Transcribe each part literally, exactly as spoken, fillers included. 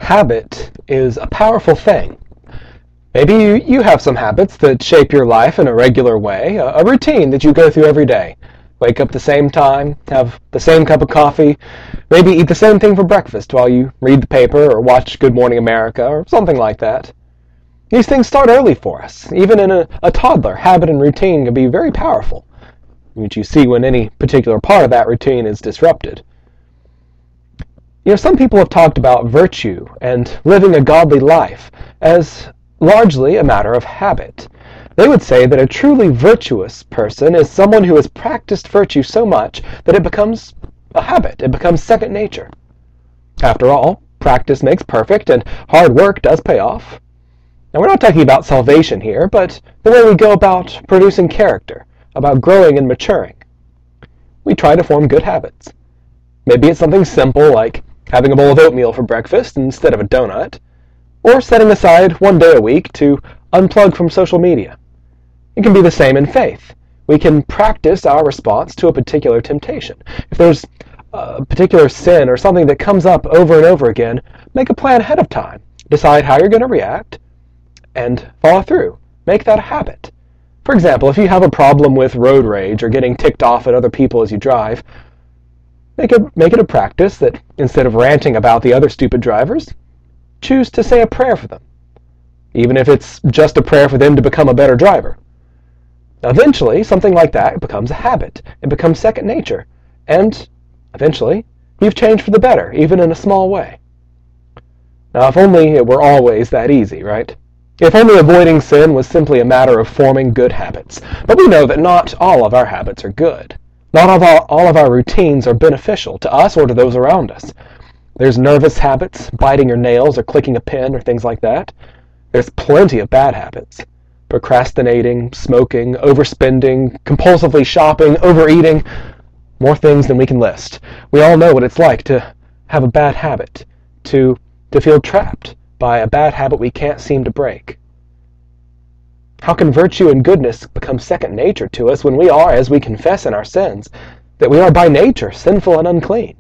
Habit is a powerful thing. Maybe you, you have some habits that shape your life in a regular way, a, a routine that you go through every day. Wake up the same time, have the same cup of coffee, maybe eat the same thing for breakfast while you read the paper or watch Good Morning America or something like that. These things start early for us. Even in a, a toddler, habit and routine can be very powerful, which you see when any particular part of that routine is disrupted. You know, some people have talked about virtue and living a godly life as largely a matter of habit. They would say that a truly virtuous person is someone who has practiced virtue so much that it becomes a habit. It becomes second nature. After all, practice makes perfect, and hard work does pay off. Now, we're not talking about salvation here, but the way we go about producing character, about growing and maturing. We try to form good habits. Maybe it's something simple like having a bowl of oatmeal for breakfast instead of a donut, or setting aside one day a week to unplug from social media. It can be the same in faith. We can practice our response to a particular temptation. If there's a particular sin or something that comes up over and over again, make a plan ahead of time. Decide how you're going to react and follow through. Make that a habit. For example, if you have a problem with road rage or getting ticked off at other people as you drive, Make it, make it a practice that instead of ranting about the other stupid drivers, choose to say a prayer for them, even if it's just a prayer for them to become a better driver. Eventually, something like that becomes a habit. It becomes second nature, and eventually, you've changed for the better, even in a small way. Now, if only it were always that easy, right? If only avoiding sin was simply a matter of forming good habits. But we know that not all of our habits are good. Not all of, our, all of our routines are beneficial to us or to those around us. There's nervous habits, biting your nails or clicking a pen or things like that. There's plenty of bad habits. Procrastinating, smoking, overspending, compulsively shopping, overeating, more things than we can list. We all know what it's like to have a bad habit, to, to feel trapped by a bad habit we can't seem to break. How can virtue and goodness become second nature to us when we are, as we confess in our sins, that we are by nature sinful and unclean?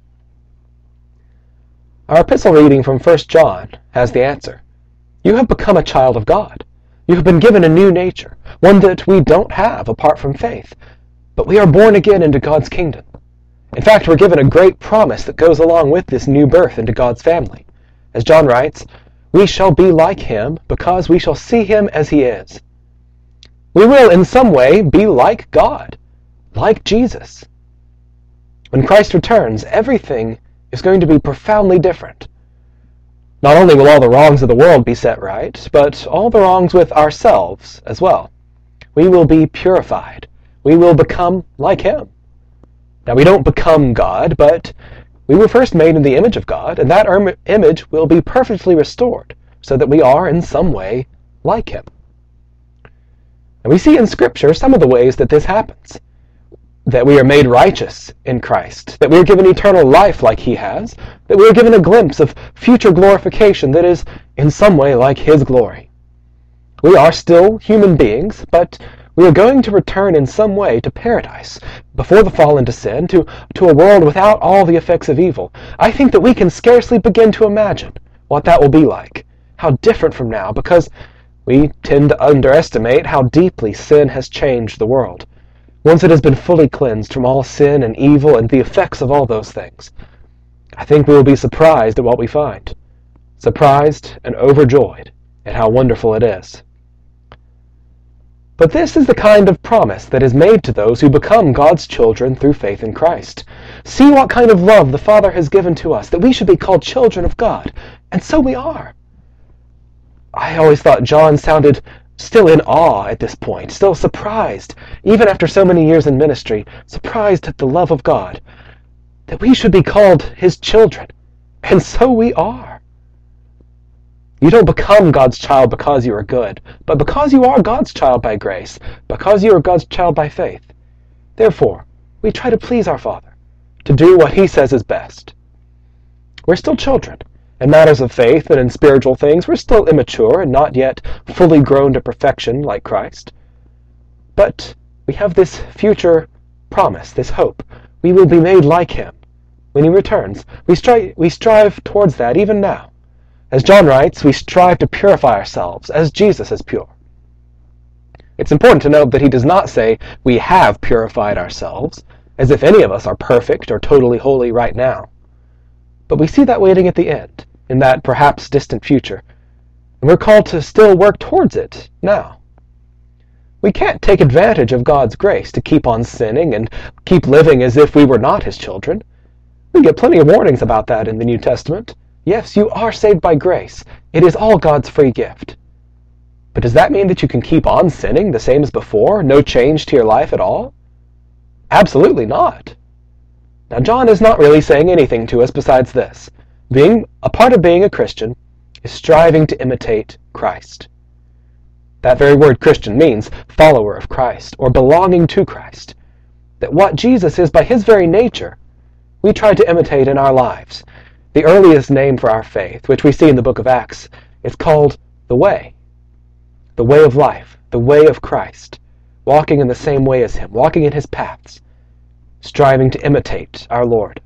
Our epistle reading from First John has the answer. You have become a child of God. You have been given a new nature, one that we don't have apart from faith, but we are born again into God's kingdom. In fact, we're given a great promise that goes along with this new birth into God's family. As John writes, we shall be like him because we shall see him as he is. We will in some way be like God, like Jesus. When Christ returns, everything is going to be profoundly different. Not only will all the wrongs of the world be set right, but all the wrongs with ourselves as well. We will be purified. We will become like him. Now, we don't become God, but we were first made in the image of God, and that image will be perfectly restored, so that we are in some way like him. And we see in Scripture some of the ways that this happens. That we are made righteous in Christ, that we are given eternal life like he has, that we are given a glimpse of future glorification that is in some way like his glory. We are still human beings, but we are going to return in some way to paradise, before the fall into sin, to, to a world without all the effects of evil. I think that we can scarcely begin to imagine what that will be like, how different from now, because we tend to underestimate how deeply sin has changed the world. Once it has been fully cleansed from all sin and evil and the effects of all those things, I think we will be surprised at what we find, surprised and overjoyed at how wonderful it is. But this is the kind of promise that is made to those who become God's children through faith in Christ. See what kind of love the Father has given to us, that we should be called children of God, and so we are. I always thought John sounded still in awe at this point, still surprised, even after so many years in ministry, surprised at the love of God, that we should be called his children, and so we are. You don't become God's child because you are good, but because you are God's child by grace, because you are God's child by faith. Therefore, we try to please our Father, to do what he says is best. We're still children. In matters of faith and in spiritual things, we're still immature and not yet fully grown to perfection like Christ. But we have this future promise, this hope. We will be made like him when he returns. We strive, we strive towards that even now. As John writes, we strive to purify ourselves as Jesus is pure. It's important to note that he does not say we have purified ourselves, as if any of us are perfect or totally holy right now. But we see that waiting at the end, in that perhaps distant future, and we're called to still work towards it now. We can't take advantage of God's grace to keep on sinning and keep living as if we were not his children. We get plenty of warnings about that in the New Testament. Yes, you are saved by grace. It is all God's free gift. But does that mean that you can keep on sinning the same as before? No change to your life at all? Absolutely not. Now, John is not really saying anything to us besides this. Being a part of being a Christian is striving to imitate Christ. That very word Christian means follower of Christ or belonging to Christ. That what Jesus is by his very nature, we try to imitate in our lives. The earliest name for our faith, which we see in the book of Acts, is called the Way. The way of life, the way of Christ, walking in the same way as him, walking in his paths, striving to imitate our Lord.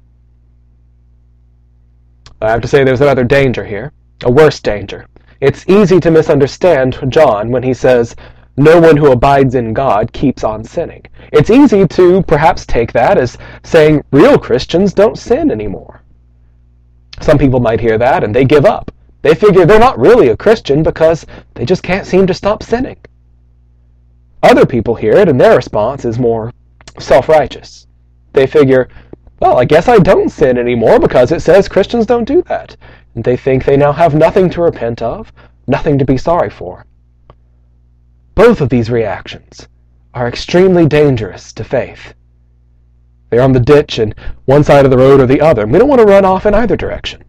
I have to say there's another danger here, a worse danger. It's easy to misunderstand John when he says, no one who abides in God keeps on sinning. It's easy to perhaps take that as saying real Christians don't sin anymore. Some people might hear that and they give up. They figure they're not really a Christian because they just can't seem to stop sinning. Other people hear it and their response is more self-righteous. They figure, well, I guess I don't sin anymore because it says Christians don't do that. And they think they now have nothing to repent of, nothing to be sorry for. Both of these reactions are extremely dangerous to faith. They're on the ditch and one side of the road or the other. We don't want to run off in either direction.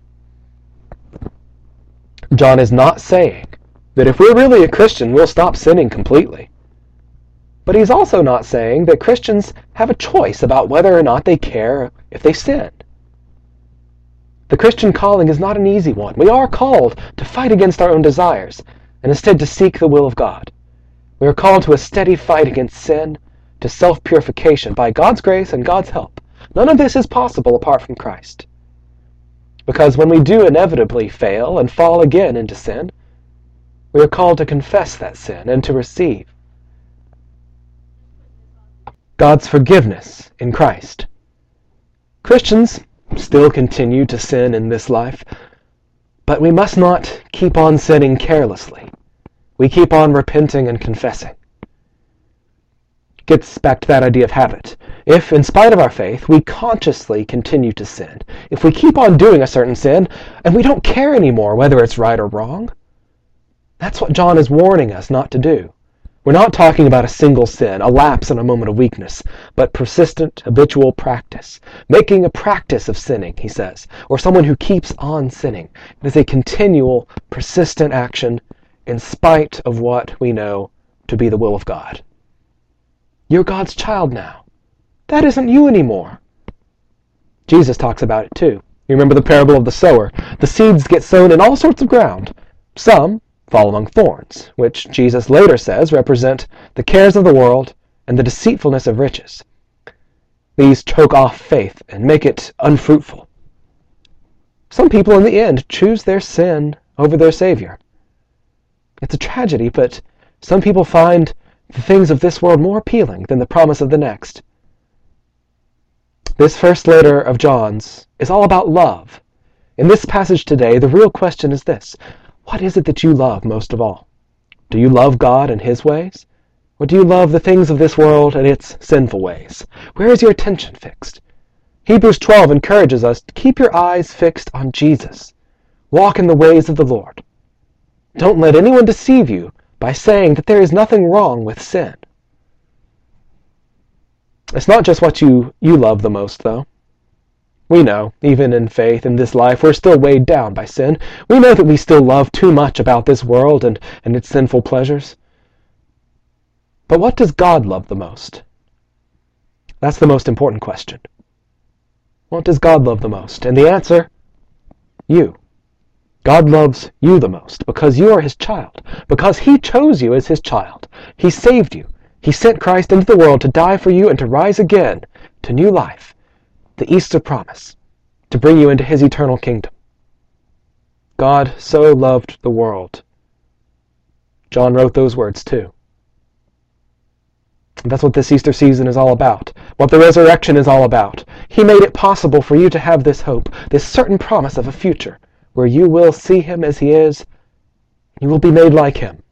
John is not saying that if we're really a Christian, we'll stop sinning completely. But he's also not saying that Christians have a choice about whether or not they care if they sin. The Christian calling is not an easy one. We are called to fight against our own desires and instead to seek the will of God. We are called to a steady fight against sin, to self-purification by God's grace and God's help. None of this is possible apart from Christ. Because when we do inevitably fail and fall again into sin, we are called to confess that sin and to receive God's forgiveness in Christ. Christians still continue to sin in this life, but we must not keep on sinning carelessly. We keep on repenting and confessing. Gets back to that idea of habit. If, in spite of our faith, we consciously continue to sin, if we keep on doing a certain sin, and we don't care anymore whether it's right or wrong, that's what John is warning us not to do. We're not talking about a single sin, a lapse in a moment of weakness, but persistent, habitual practice. Making a practice of sinning, he says, or someone who keeps on sinning. It is a continual, persistent action in spite of what we know to be the will of God. You're God's child now. That isn't you anymore. Jesus talks about it too. You remember the parable of the sower. The seeds get sown in all sorts of ground. Some fall among thorns, which Jesus later says represent the cares of the world and the deceitfulness of riches. These choke off faith and make it unfruitful. Some people in the end choose their sin over their Savior. It's a tragedy, but some people find the things of this world more appealing than the promise of the next. This first letter of John's is all about love. In this passage today, the real question is this: what is it that you love most of all? Do you love God and His ways? Or do you love the things of this world and its sinful ways? Where is your attention fixed? Hebrews twelve encourages us to keep your eyes fixed on Jesus. Walk in the ways of the Lord. Don't let anyone deceive you by saying that there is nothing wrong with sin. It's not just what you, you love the most, though. We know, even in faith in this life, we're still weighed down by sin. We know that we still love too much about this world and, and its sinful pleasures. But what does God love the most? That's the most important question. What does God love the most? And the answer, you. God loves you the most because you are His child, because He chose you as His child. He saved you. He sent Christ into the world to die for you and to rise again to new life, the Easter promise, to bring you into His eternal kingdom. God so loved the world. John wrote those words too. And that's what this Easter season is all about, what the resurrection is all about. He made it possible for you to have this hope, this certain promise of a future where you will see him as he is, you will be made like him.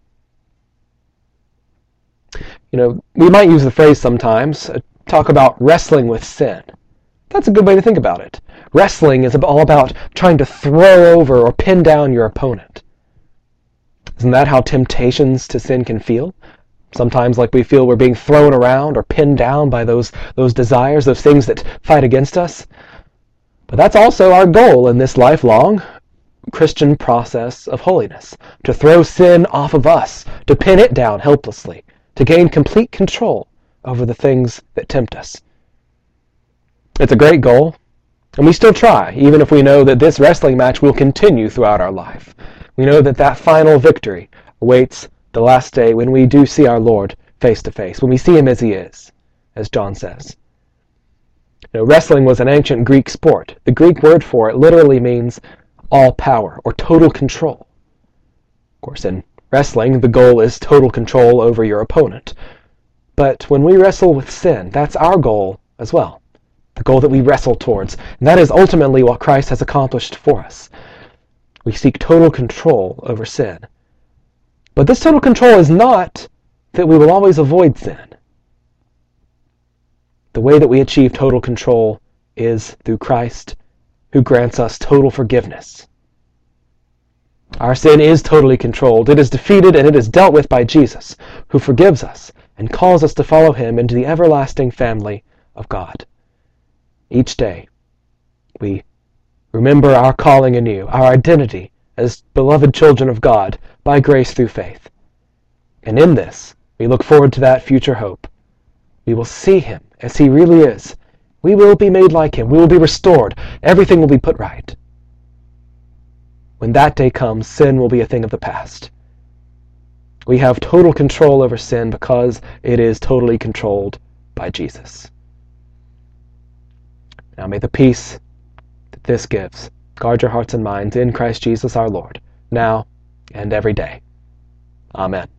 You know, we might use the phrase sometimes, uh, talk about wrestling with sin. That's a good way to think about it. Wrestling is all about trying to throw over or pin down your opponent. Isn't that how temptations to sin can feel? Sometimes like we feel we're being thrown around or pinned down by those, those desires, those things that fight against us. But that's also our goal in this lifelong Christian process of holiness, to throw sin off of us, to pin it down helplessly, to gain complete control over the things that tempt us. It's a great goal, and we still try, even if we know that this wrestling match will continue throughout our life. We know that that final victory awaits the last day when we do see our Lord face to face, when we see him as he is, as John says. You know, wrestling was an ancient Greek sport. The Greek word for it literally means all power or total control. Of course, in wrestling, the goal is total control over your opponent. But when we wrestle with sin, that's our goal as well, the goal that we wrestle towards. And that is ultimately what Christ has accomplished for us. We seek total control over sin. But this total control is not that we will always avoid sin. The way that we achieve total control is through Christ, who grants us total forgiveness. Our sin is totally controlled. It is defeated and it is dealt with by Jesus, who forgives us and calls us to follow him into the everlasting family of God. Each day, we remember our calling anew, our identity as beloved children of God by grace through faith. And in this, we look forward to that future hope. We will see him as he really is. We will be made like him. We will be restored. Everything will be put right. When that day comes, sin will be a thing of the past. We have total control over sin because it is totally controlled by Jesus. Now may the peace that this gives guard your hearts and minds in Christ Jesus our Lord, now and every day. Amen.